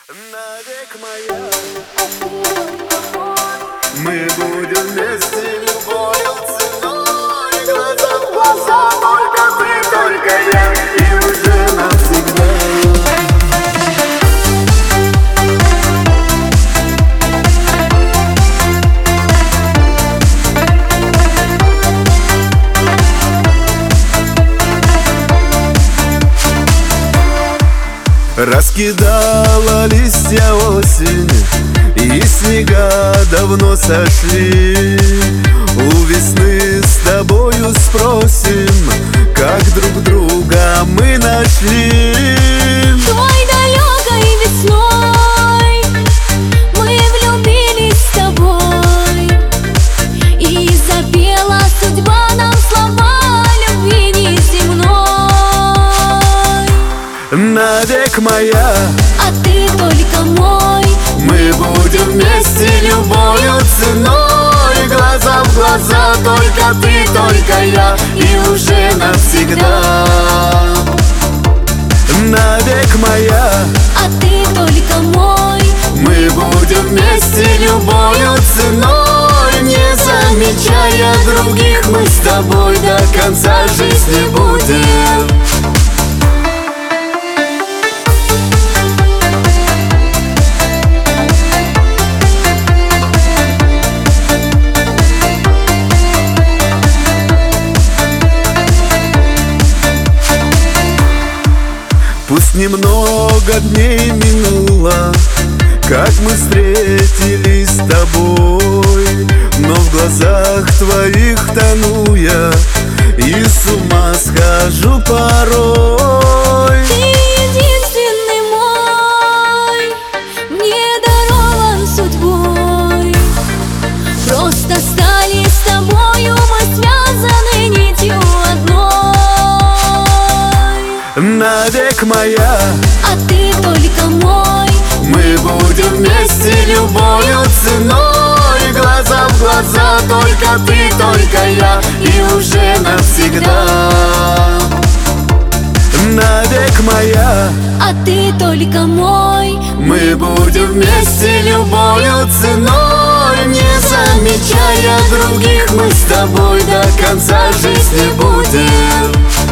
Навек моя, мы будем вместе любою ценой, глаза в глаза, только ты, только я, и уже навсегда. Раскидала листья осень, и снега давно сошли. У весны с тобою спросим, как друг друга мы нашли. Той далекой весной мы влюбились с тобой, и запела судьба нам слова любви неземной. Навек моя, а ты только мой. мы будем вместе любою ценой, глаза в глаза, только ты, только я, и уже навсегда. Навек моя, а ты только мой. мы будем вместе любою ценой, не замечая других, мы с тобой до конца жизни будем. Пусть немного дней минуло, как мы встретились с тобой, но в глазах твоих тону я и с ума схожу порой. Ты единственный мой, мне дарован судьбой. Просто стали с тобою мы связаны нитью одной. Навек моя, а ты только мой. мы будем вместе любою ценой, глаза в глаза, только ты, только я, и уже навсегда. Навек моя, а ты только мой. мы будем вместе любою ценой, не замечая других, мы с тобой до конца жизни будем.